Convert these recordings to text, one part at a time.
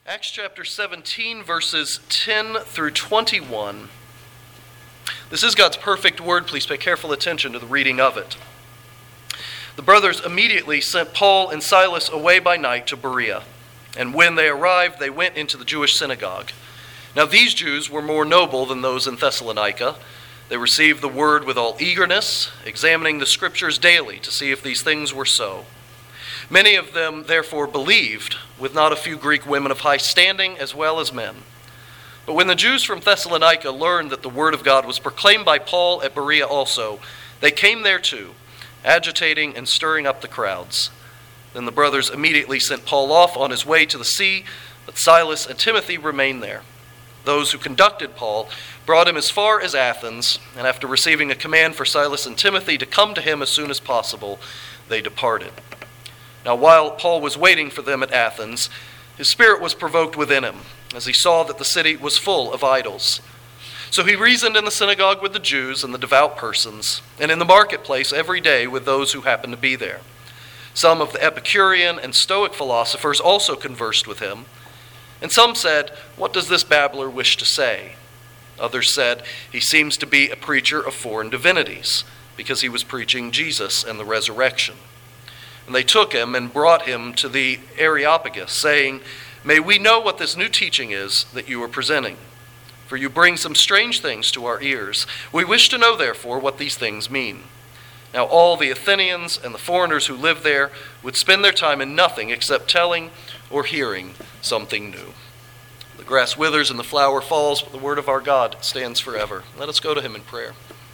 Acts chapter 17, verses 10 through 21. This is God's perfect word. Please pay careful attention to the reading of it. The brothers immediately sent Paul and Silas away by night to Berea, and when they arrived, they went into the Jewish synagogue. Now these Jews were more noble than those in Thessalonica. They received the word with all eagerness, examining the scriptures daily to see if these things were so. Many of them therefore believed, with not a few Greek women of high standing as well as men. But when the Jews from Thessalonica learned that the word of God was proclaimed by Paul at Berea also, they came there too, agitating and stirring up the crowds. Then the brothers immediately sent Paul off on his way to the sea, but Silas and Timothy remained there. Those who conducted Paul brought him as far as Athens, and after receiving a command for Silas and Timothy to come to him as soon as possible, they departed. Now while Paul was waiting for them at Athens, his spirit was provoked within him, as he saw that the city was full of idols. So he reasoned in the synagogue with the Jews and the devout persons, and in the marketplace every day with those who happened to be there. Some of the Epicurean and Stoic philosophers also conversed with him, and some said, "What does this babbler wish to say?" Others said, "He seems to be a preacher of foreign divinities, because he was preaching Jesus and the resurrection." And they took him and brought him to the Areopagus, saying, "May we know what this new teaching is that you are presenting? For you bring some strange things to our ears. We wish to know, therefore, what these things mean." Now all the Athenians and the foreigners who lived there would spend their time in nothing except telling or hearing something new. The grass withers and the flower falls, but the word of our God stands forever. Let us go to him in prayer.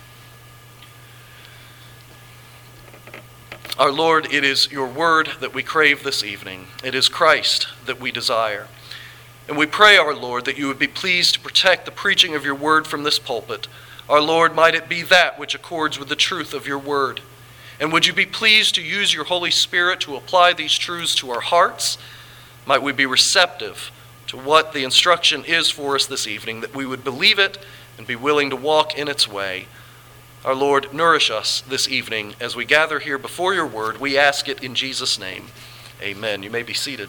Our Lord, it is your word that we crave this evening. It is Christ that we desire. And we pray, our Lord, that you would be pleased to protect the preaching of your word from this pulpit. Our Lord, might it be that which accords with the truth of your word. And would you be pleased to use your Holy Spirit to apply these truths to our hearts? Might we be receptive to what the instruction is for us this evening, that we would believe it and be willing to walk in its way. Our Lord, nourish us this evening as we gather here before your word. We ask it in Jesus' name. Amen. You may be seated.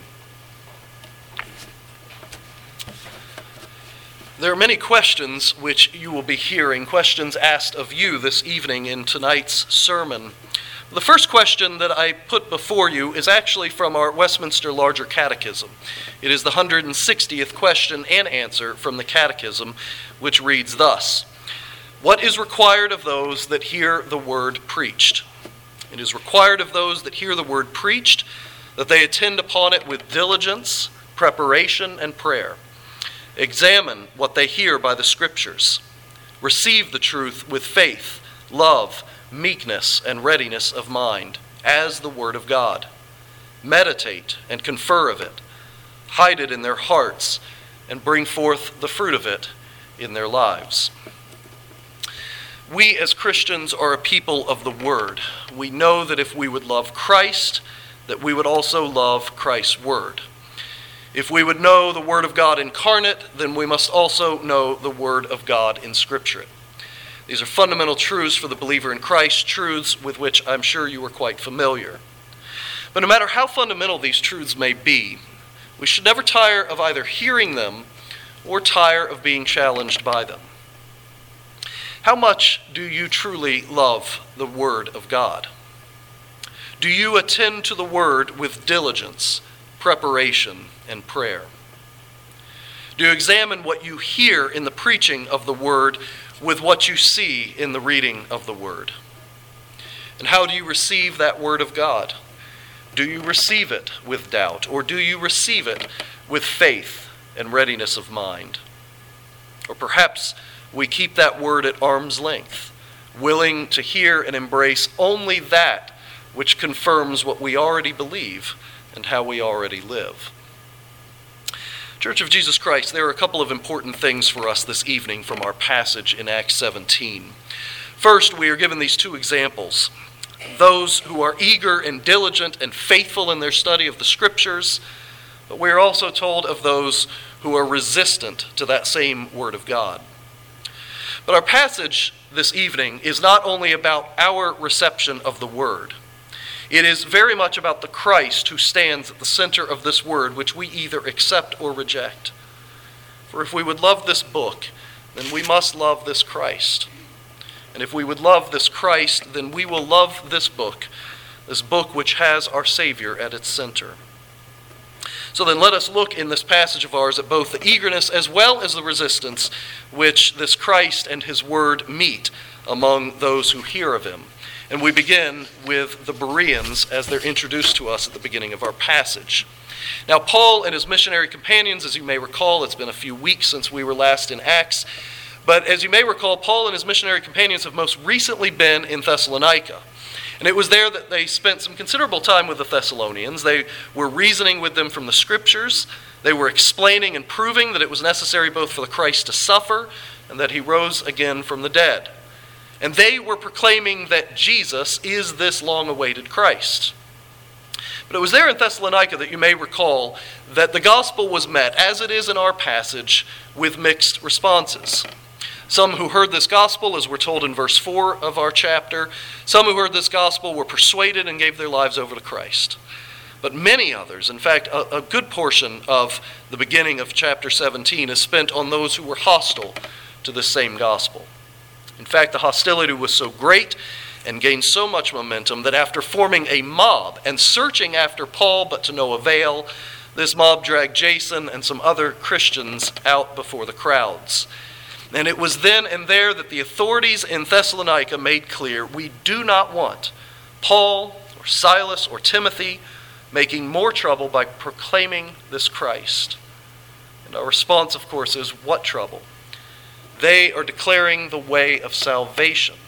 There are many questions which you will be hearing, questions asked of you this evening in tonight's sermon. The first question that I put before you is actually from our Westminster Larger Catechism. It is the 160th question and answer from the Catechism, which reads thus: "What is required of those that hear the word preached? It is required of those that hear the word preached that they attend upon it with diligence, preparation, and prayer. Examine what they hear by the Scriptures. Receive the truth with faith, love, meekness, and readiness of mind, as the Word of God. Meditate and confer of it. Hide it in their hearts, and bring forth the fruit of it in their lives." We as Christians are a people of the Word. We know that if we would love Christ, that we would also love Christ's Word. If we would know the Word of God incarnate, then we must also know the Word of God in Scripture. These are fundamental truths for the believer in Christ, truths with which I'm sure you are quite familiar. But no matter how fundamental these truths may be, we should never tire of either hearing them or tire of being challenged by them. How much do you truly love the Word of God? Do you attend to the Word with diligence, preparation, and prayer? Do you examine what you hear in the preaching of the Word with what you see in the reading of the Word? And how do you receive that Word of God? Do you receive it with doubt, or do you receive it with faith and readiness of mind? Or perhaps we keep that Word at arm's length, willing to hear and embrace only that which confirms what we already believe and how we already live. Church of Jesus Christ, there are a couple of important things for us this evening from our passage in Acts 17. First, we are given these two examples: those who are eager and diligent and faithful in their study of the Scriptures, but we are also told of those who are resistant to that same Word of God. But our passage this evening is not only about our reception of the Word. It is very much about the Christ who stands at the center of this word, which we either accept or reject. For if we would love this book, then we must love this Christ. And if we would love this Christ, then we will love this book which has our Savior at its center. So then let us look in this passage of ours at both the eagerness as well as the resistance which this Christ and his word meet among those who hear of him. And we begin with the Bereans as they're introduced to us at the beginning of our passage. Now, Paul and his missionary companions, as you may recall, it's been a few weeks since we were last in Acts, but as you may recall, Paul and his missionary companions have most recently been in Thessalonica. And it was there that they spent some considerable time with the Thessalonians. They were reasoning with them from the Scriptures. They were explaining and proving that it was necessary both for the Christ to suffer and that he rose again from the dead. And they were proclaiming that Jesus is this long-awaited Christ. But it was there in Thessalonica that you may recall that the gospel was met, as it is in our passage, with mixed responses. Some who heard this gospel, as we're told in verse 4 of our chapter, some who heard this gospel were persuaded and gave their lives over to Christ. But many others, in fact, a good portion of the beginning of chapter 17 is spent on those who were hostile to this same gospel. In fact, the hostility was so great and gained so much momentum that after forming a mob and searching after Paul but to no avail, this mob dragged Jason and some other Christians out before the crowds. And it was then and there that the authorities in Thessalonica made clear, we do not want Paul or Silas or Timothy making more trouble by proclaiming this Christ. And our response, of course, is what trouble? They are declaring the way of salvation.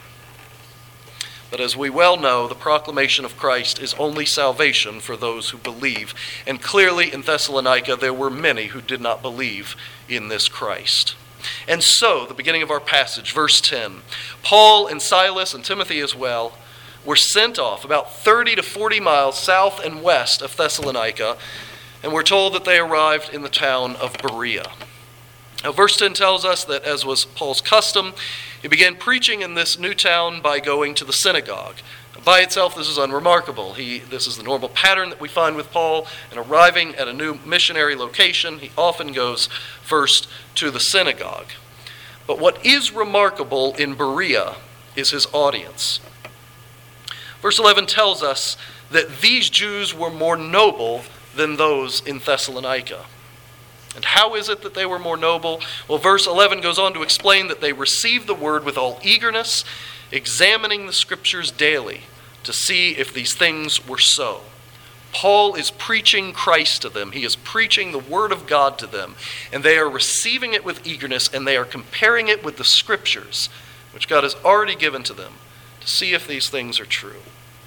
But as we well know, the proclamation of Christ is only salvation for those who believe. And clearly in Thessalonica, there were many who did not believe in this Christ. And so, the beginning of our passage, verse 10, Paul and Silas and Timothy as well were sent off about 30 to 40 miles south and west of Thessalonica, and we're told that they arrived in the town of Berea. Now, verse 10 tells us that, as was Paul's custom, he began preaching in this new town by going to the synagogue. By itself, this is unremarkable. This is the normal pattern that we find with Paul. And arriving at a new missionary location, he often goes first to the synagogue. But what is remarkable in Berea is his audience. Verse 11 tells us that these Jews were more noble than those in Thessalonica. And how is it that they were more noble? Well, verse 11 goes on to explain that they received the word with all eagerness, examining the Scriptures daily to see if these things were so. Paul is preaching Christ to them. He is preaching the Word of God to them. And they are receiving it with eagerness, and they are comparing it with the Scriptures, which God has already given to them, to see if these things are true.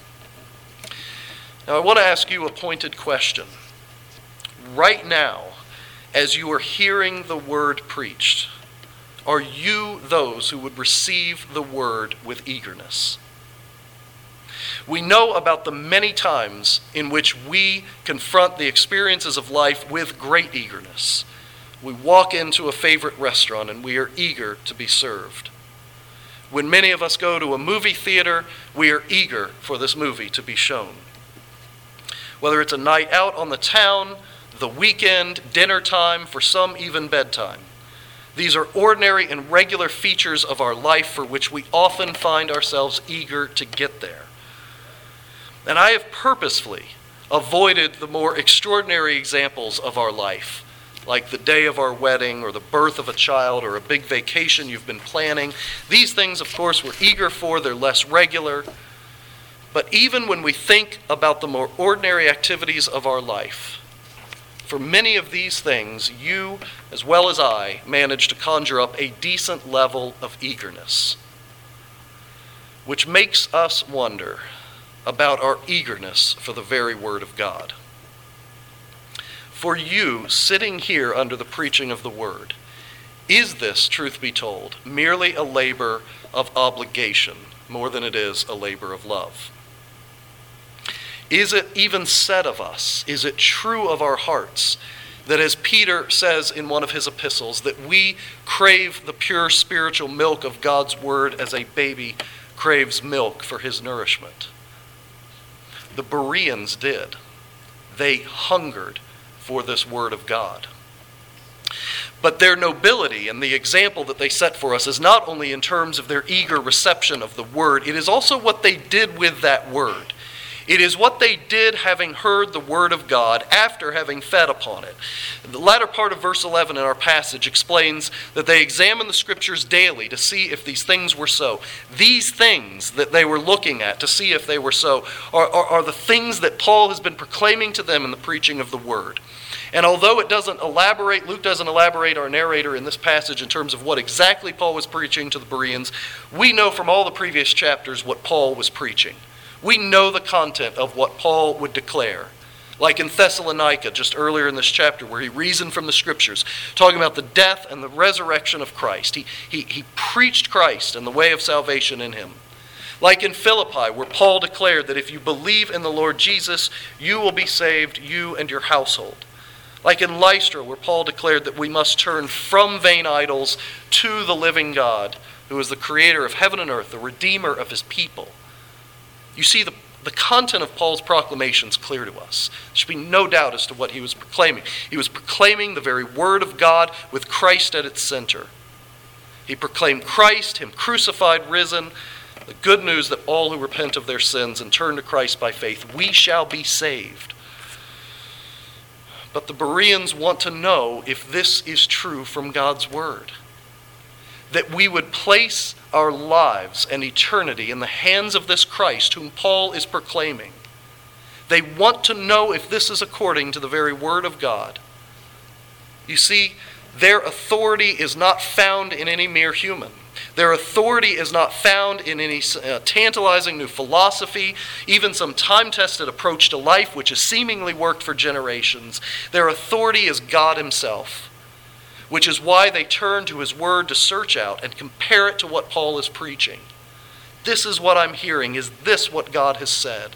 Now, I want to ask you a pointed question. Right now, as you are hearing the Word preached, are you those who would receive the Word with eagerness? We know about the many times in which we confront the experiences of life with great eagerness. We walk into a favorite restaurant and we are eager to be served. When many of us go to a movie theater, we are eager for this movie to be shown. Whether it's a night out on the town, the weekend, dinner time, for some even bedtime. These are ordinary and regular features of our life for which we often find ourselves eager to get there. And I have purposefully avoided the more extraordinary examples of our life, like the day of our wedding or the birth of a child or a big vacation you've been planning. These things, of course, we're eager for. They're less regular. But even when we think about the more ordinary activities of our life, for many of these things, you, as well as I, manage to conjure up a decent level of eagerness, which makes us wonder about our eagerness for the very Word of God. For you, sitting here under the preaching of the Word, is this, truth be told, merely a labor of obligation more than it is a labor of love? Is it even said of us, is it true of our hearts, that as Peter says in one of his epistles, that we crave the pure spiritual milk of God's Word as a baby craves milk for his nourishment? The Bereans did. They hungered for this word of God. But their nobility and the example that they set for us is not only in terms of their eager reception of the word, it is also what they did with that word. It is what they did having heard the word of God after having fed upon it. The latter part of verse 11 in our passage explains that they examined the scriptures daily to see if these things were so. These things that they were looking at to see if they were so are the things that Paul has been proclaiming to them in the preaching of the word. And although Luke doesn't elaborate, our narrator in this passage in terms of what exactly Paul was preaching to the Bereans, we know from all the previous chapters what Paul was preaching. We know the content of what Paul would declare. Like in Thessalonica, just earlier in this chapter, where he reasoned from the scriptures, talking about the death and the resurrection of Christ. He preached Christ and the way of salvation in him. Like in Philippi, where Paul declared that if you believe in the Lord Jesus, you will be saved, you and your household. Like in Lystra, where Paul declared that we must turn from vain idols to the living God, who is the creator of heaven and earth, the redeemer of his people. You see, the content of Paul's proclamation is clear to us. There should be no doubt as to what he was proclaiming. He was proclaiming the very word of God with Christ at its center. He proclaimed Christ, him crucified, risen, the good news that all who repent of their sins and turn to Christ by faith, we shall be saved. But the Bereans want to know if this is true from God's word. That we would place our lives and eternity in the hands of this Christ whom Paul is proclaiming. They want to know if this is according to the very word of God. You see, their authority is not found in any mere human. Their authority is not found in any tantalizing new philosophy, even some time-tested approach to life which has seemingly worked for generations. Their authority is God himself, which is why they turn to his word to search out and compare it to what Paul is preaching. This is what I'm hearing. Is this what God has said?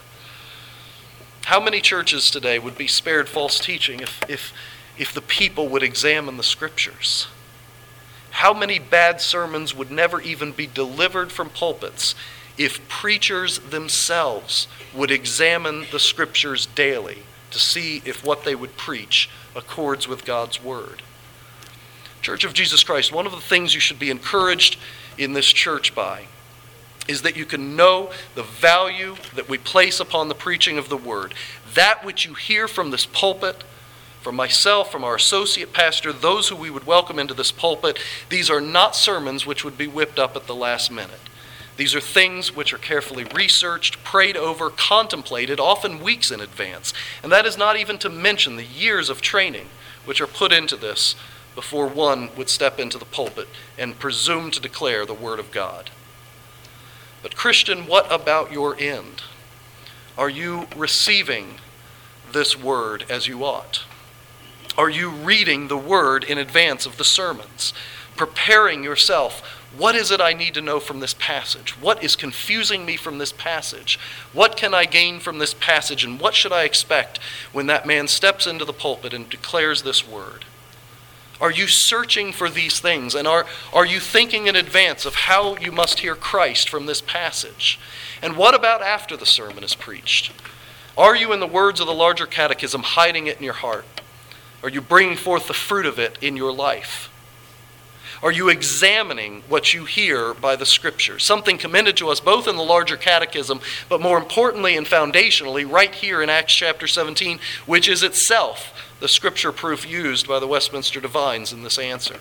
How many churches today would be spared false teaching if the people would examine the scriptures? How many bad sermons would never even be delivered from pulpits if preachers themselves would examine the scriptures daily to see if what they would preach accords with God's word? Church of Jesus Christ, one of the things you should be encouraged in this church by is that you can know the value that we place upon the preaching of the word. That which you hear from this pulpit, from myself, from our associate pastor, those who we would welcome into this pulpit, these are not sermons which would be whipped up at the last minute. These are things which are carefully researched, prayed over, contemplated, often weeks in advance. And that is not even to mention the years of training which are put into this before one would step into the pulpit and presume to declare the word of God. But Christian, what about your end? Are you receiving this word as you ought? Are you reading the word in advance of the sermons? Preparing yourself. What is it I need to know from this passage? What is confusing me from this passage? What can I gain from this passage? And what should I expect when that man steps into the pulpit and declares this word? Are you searching for these things? And are you thinking in advance of how you must hear Christ from this passage? And what about after the sermon is preached? Are you, in the words of the larger catechism, hiding it in your heart? Are you bringing forth the fruit of it in your life? Are you examining what you hear by the scriptures? Something commended to us both in the larger catechism, but more importantly and foundationally right here in Acts chapter 17, which is itself the scripture proof used by the Westminster Divines in this answer.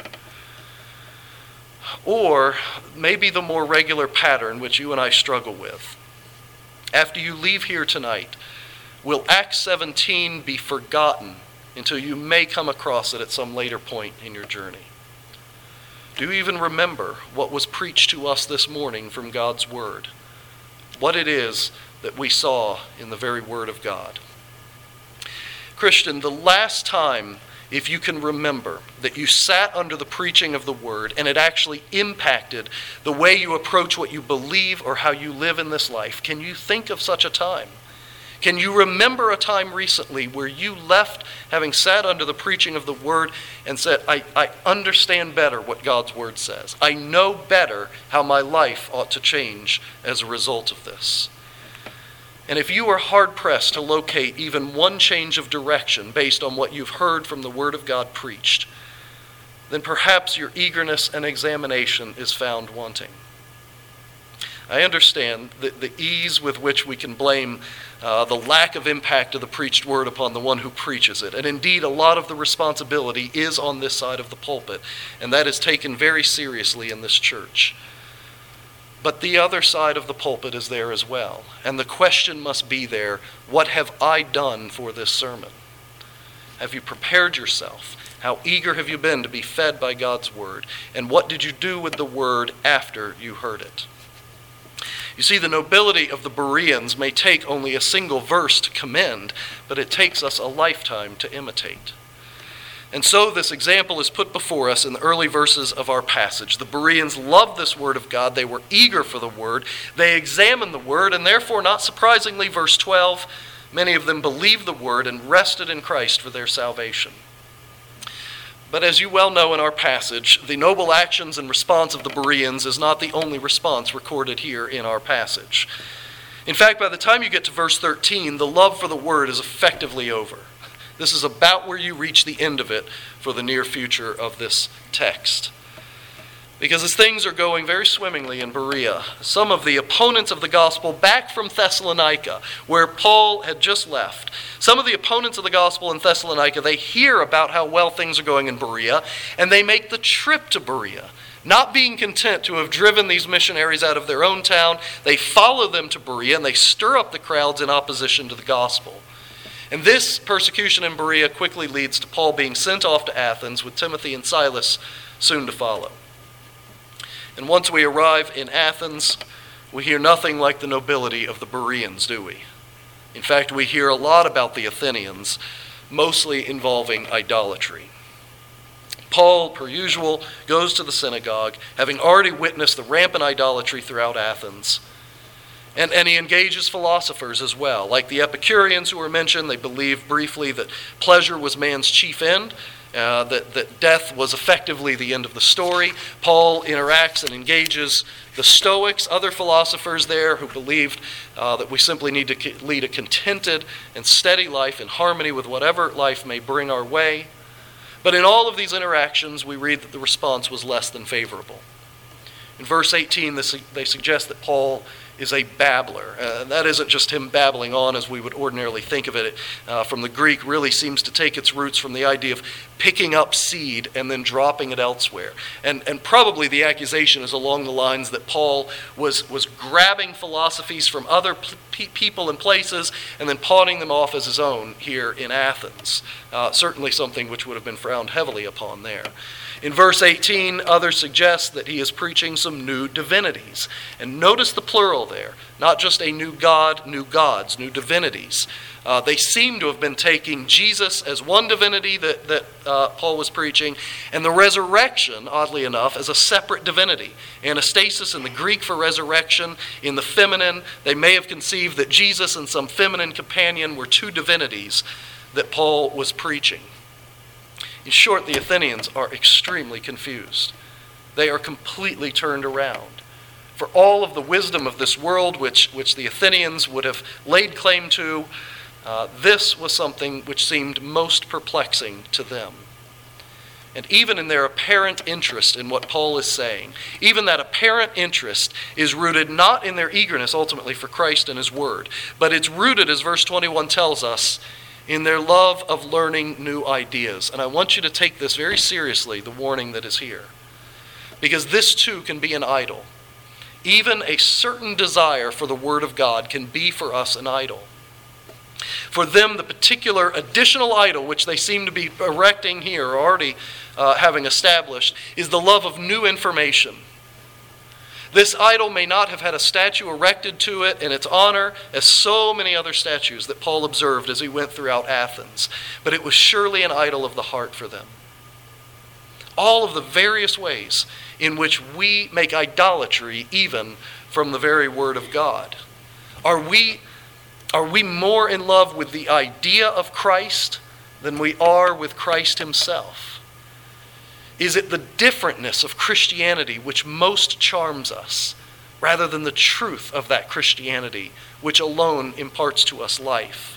Or maybe the more regular pattern which you and I struggle with. After you leave here tonight, will Acts 17 be forgotten until you may come across it at some later point in your journey? Do you even remember what was preached to us this morning from God's word? What it is that we saw in the very word of God? Christian, the last time, if you can remember, that you sat under the preaching of the word and it actually impacted the way you approach what you believe or how you live in this life, can you think of such a time? Can you remember a time recently where you left having sat under the preaching of the word and said, I understand better what God's word says. I know better how my life ought to change as a result of this. And if you are hard-pressed to locate even one change of direction based on what you've heard from the Word of God preached, then perhaps your eagerness and examination is found wanting. I understand the ease with which we can blame the lack of impact of the preached word upon the one who preaches it. And indeed, a lot of the responsibility is on this side of the pulpit, and that is taken very seriously in this church. But the other side of the pulpit is there as well. And the question must be there, what have I done for this sermon? Have you prepared yourself? How eager have you been to be fed by God's word? And what did you do with the word after you heard it? You see, the nobility of the Bereans may take only a single verse to commend, but it takes us a lifetime to imitate. And so this example is put before us in the early verses of our passage. The Bereans loved this word of God. They were eager for the word. They examined the word, and therefore, not surprisingly, verse 12, many of them believed the word and rested in Christ for their salvation. But as you well know in our passage, the noble actions and response of the Bereans is not the only response recorded here in our passage. In fact, by the time you get to verse 13, the love for the word is effectively over. This is about where you reach the end of it for the near future of this text. Because as things are going very swimmingly in Berea, some of the opponents of the gospel back from Thessalonica, where Paul had just left, some of the opponents of the gospel in Thessalonica, they hear about how well things are going in Berea, and they make the trip to Berea. Not being content to have driven these missionaries out of their own town, they follow them to Berea, and they stir up the crowds in opposition to the gospel. And this persecution in Berea quickly leads to Paul being sent off to Athens with Timothy and Silas soon to follow. And once we arrive in Athens, we hear nothing like the nobility of the Bereans, do we? In fact, we hear a lot about the Athenians, mostly involving idolatry. Paul, per usual, goes to the synagogue, having already witnessed the rampant idolatry throughout Athens. And he engages philosophers as well. Like the Epicureans who were mentioned, they believed briefly that pleasure was man's chief end, that death was effectively the end of the story. Paul interacts and engages the Stoics, other philosophers there who believed that we simply need to lead a contented and steady life in harmony with whatever life may bring our way. But in all of these interactions, we read that the response was less than favorable. In verse 18, they suggest that Paul is a babbler. That isn't just him babbling on as we would ordinarily think of it. From the Greek, really seems to take its roots from the idea of picking up seed and then dropping it elsewhere. And probably the accusation is along the lines that Paul was grabbing philosophies from other people and places and then pawning them off as his own here in Athens. Certainly something which would have been frowned heavily upon there. In verse 18, others suggest that he is preaching some new divinities. And notice the plural there. Not just a new god, new gods, new divinities. They seem to have been taking Jesus as one divinity that Paul was preaching, and the resurrection, oddly enough, as a separate divinity. Anastasis in the Greek for resurrection, in the feminine, they may have conceived that Jesus and some feminine companion were two divinities that Paul was preaching. In short, the Athenians are extremely confused. They are completely turned around. For all of the wisdom of this world, which the Athenians would have laid claim to, this was something which seemed most perplexing to them. And even in their apparent interest in what Paul is saying, even that apparent interest is rooted not in their eagerness ultimately for Christ and his word, but it's rooted, as verse 21 tells us, in their love of learning new ideas. And I want you to take this very seriously, the warning that is here. Because this too can be an idol. Even a certain desire for the Word of God can be for us an idol. For them, the particular additional idol which they seem to be erecting here, or already having established, is the love of new information. This idol may not have had a statue erected to it in its honor, as so many other statues that Paul observed as he went throughout Athens, but it was surely an idol of the heart for them. All of the various ways in which we make idolatry even from the very Word of God. Are we more in love with the idea of Christ than we are with Christ himself? Is it the differentness of Christianity which most charms us, rather than the truth of that Christianity, which alone imparts to us life.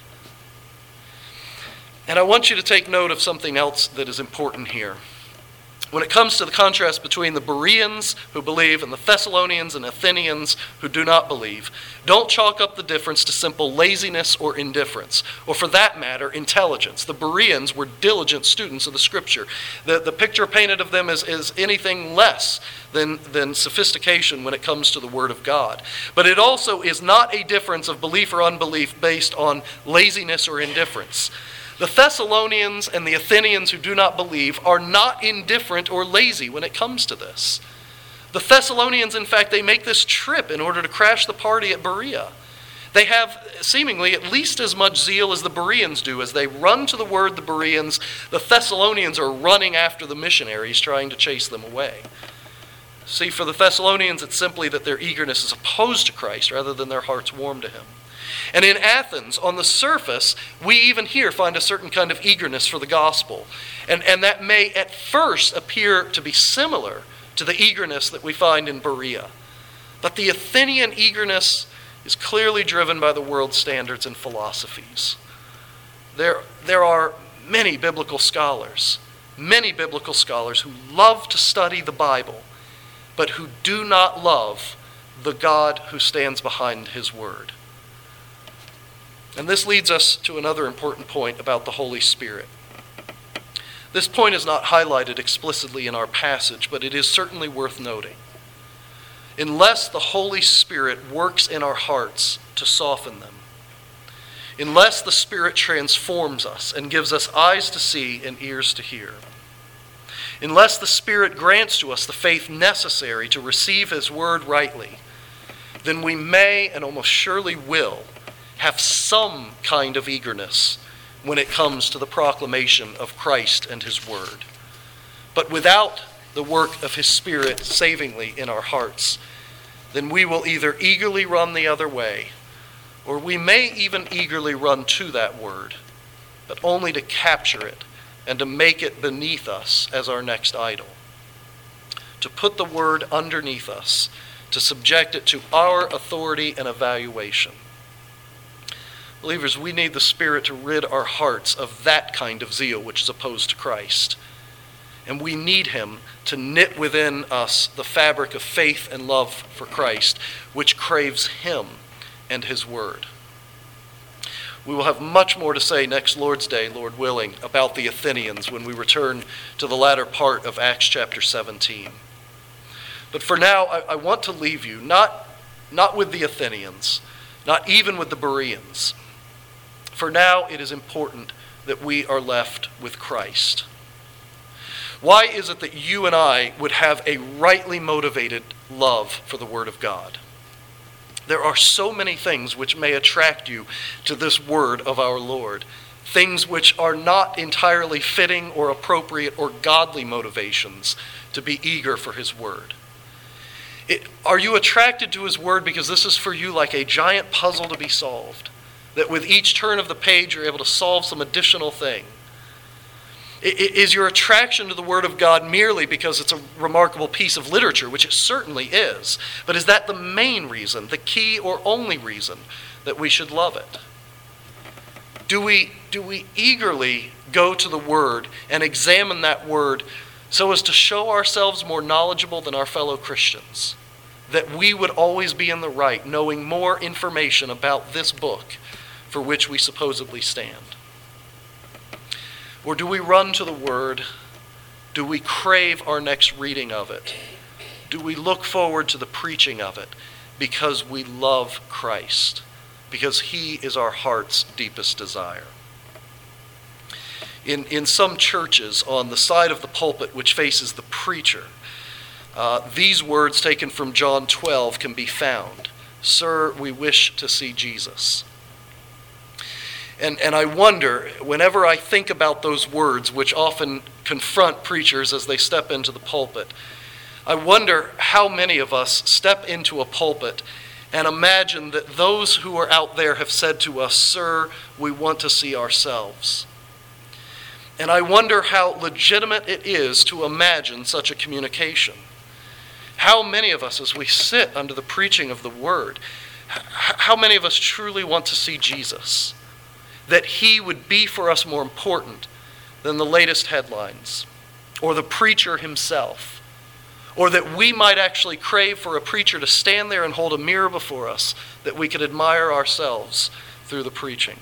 And I want you to take note of something else that is important here. When it comes to the contrast between the Bereans who believe and the Thessalonians and Athenians who do not believe, don't chalk up the difference to simple laziness or indifference, or for that matter, intelligence. The Bereans were diligent students of the Scripture. The picture painted of them is anything less than sophistication when it comes to the Word of God. But it also is not a difference of belief or unbelief based on laziness or indifference. The Thessalonians and the Athenians who do not believe are not indifferent or lazy when it comes to this. The Thessalonians, in fact, they make this trip in order to crash the party at Berea. They have seemingly at least as much zeal as the Bereans do. As they run to the word, the Bereans, the Thessalonians are running after the missionaries, trying to chase them away. See, for the Thessalonians, it's simply that their eagerness is opposed to Christ rather than their hearts warm to him. And in Athens, on the surface, we even here find a certain kind of eagerness for the gospel. And that may at first appear to be similar to the eagerness that we find in Berea. But the Athenian eagerness is clearly driven by the world's standards and philosophies. There are many biblical scholars who love to study the Bible, but who do not love the God who stands behind his word. And this leads us to another important point about the Holy Spirit. This point is not highlighted explicitly in our passage, but it is certainly worth noting. Unless the Holy Spirit works in our hearts to soften them, unless the Spirit transforms us and gives us eyes to see and ears to hear, unless the Spirit grants to us the faith necessary to receive his word rightly, then we may and almost surely will have some kind of eagerness when it comes to the proclamation of Christ and his word. But without the work of his Spirit savingly in our hearts, then we will either eagerly run the other way, or we may even eagerly run to that word, but only to capture it and to make it beneath us as our next idol. To put the word underneath us, to subject it to our authority and evaluation. Believers, we need the Spirit to rid our hearts of that kind of zeal which is opposed to Christ. And we need him to knit within us the fabric of faith and love for Christ, which craves him and his word. We will have much more to say next Lord's Day, Lord willing, about the Athenians when we return to the latter part of Acts chapter 17. But for now, I want to leave you, not with the Athenians, not even with the Bereans. For now, it is important that we are left with Christ. Why is it that you and I would have a rightly motivated love for the Word of God? There are so many things which may attract you to this word of our Lord, things which are not entirely fitting or appropriate or godly motivations to be eager for his word. Are you attracted to his word because this is for you like a giant puzzle to be solved? That with each turn of the page you're able to solve some additional thing? Is your attraction to the Word of God merely because it's a remarkable piece of literature, which it certainly is, but is that the main reason, the key or only reason that we should love it? Do we eagerly go to the Word and examine that Word so as to show ourselves more knowledgeable than our fellow Christians? That we would always be in the right, knowing more information about this book for which we supposedly stand? Or do we run to the Word? Do we crave our next reading of it? Do we look forward to the preaching of it because we love Christ? Because he is our heart's deepest desire. In some churches, on the side of the pulpit which faces the preacher, these words taken from John 12 can be found. "Sir, we wish to see Jesus." And I wonder, whenever I think about those words which often confront preachers as they step into the pulpit, I wonder how many of us step into a pulpit and imagine that those who are out there have said to us, "Sir, we want to see ourselves." And I wonder how legitimate it is to imagine such a communication. How many of us, as we sit under the preaching of the word, how many of us truly want to see Jesus? That he would be for us more important than the latest headlines, or the preacher himself, or that we might actually crave for a preacher to stand there and hold a mirror before us, that we could admire ourselves through the preaching.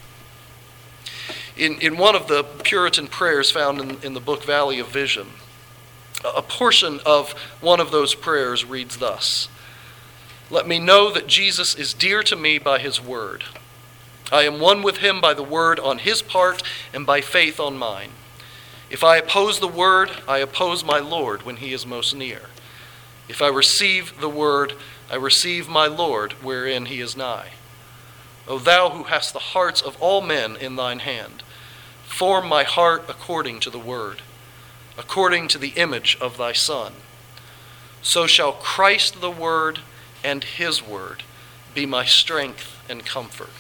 In one of the Puritan prayers found in the book Valley of Vision, a portion of one of those prayers reads thus: "Let me know that Jesus is dear to me by his word. I am one with him by the word on his part and by faith on mine. If I oppose the word, I oppose my Lord when he is most near. If I receive the word, I receive my Lord wherein he is nigh. O thou who hast the hearts of all men in thine hand, form my heart according to the word, according to the image of thy Son. So shall Christ the word and his word be my strength and comfort."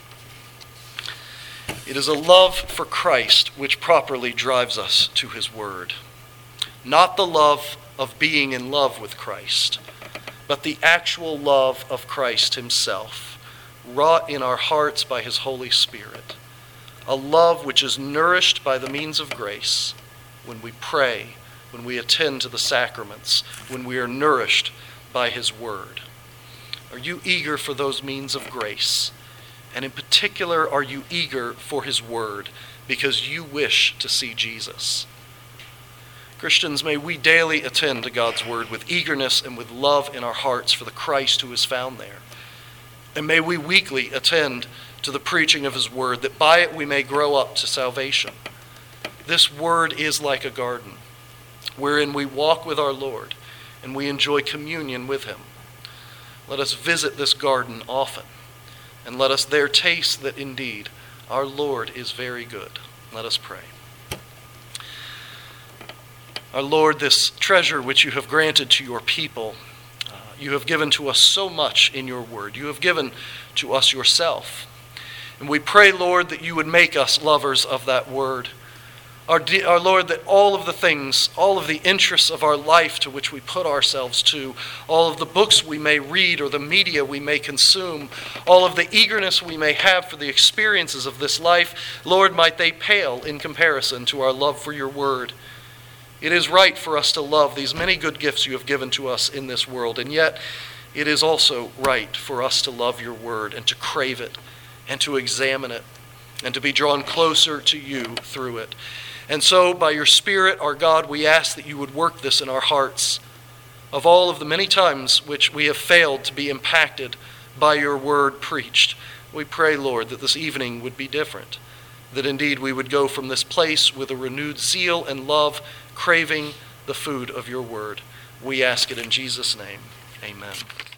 It is a love for Christ which properly drives us to his word. Not the love of being in love with Christ, but the actual love of Christ himself, wrought in our hearts by his Holy Spirit. A love which is nourished by the means of grace when we pray, when we attend to the sacraments, when we are nourished by his word. Are you eager for those means of grace? And in particular, are you eager for his word because you wish to see Jesus? Christians, may we daily attend to God's word with eagerness and with love in our hearts for the Christ who is found there. And may we weekly attend to the preaching of his word, that by it we may grow up to salvation. This word is like a garden, wherein we walk with our Lord and we enjoy communion with him. Let us visit this garden often, and let us there taste that indeed our Lord is very good. Let us pray. Our Lord, this treasure which you have granted to your people, you have given to us so much in your word. You have given to us yourself. And we pray, Lord, that you would make us lovers of that word. Our Lord, that all of the things, all of the interests of our life to which we put ourselves to, all of the books we may read or the media we may consume, all of the eagerness we may have for the experiences of this life, Lord, might they pale in comparison to our love for your word. It is right for us to love these many good gifts you have given to us in this world, and yet it is also right for us to love your word and to crave it and to examine it and to be drawn closer to you through it. And so, by your Spirit, our God, we ask that you would work this in our hearts. Of all of the many times which we have failed to be impacted by your word preached, we pray, Lord, that this evening would be different, that indeed we would go from this place with a renewed zeal and love, craving the food of your word. We ask it in Jesus' name. Amen.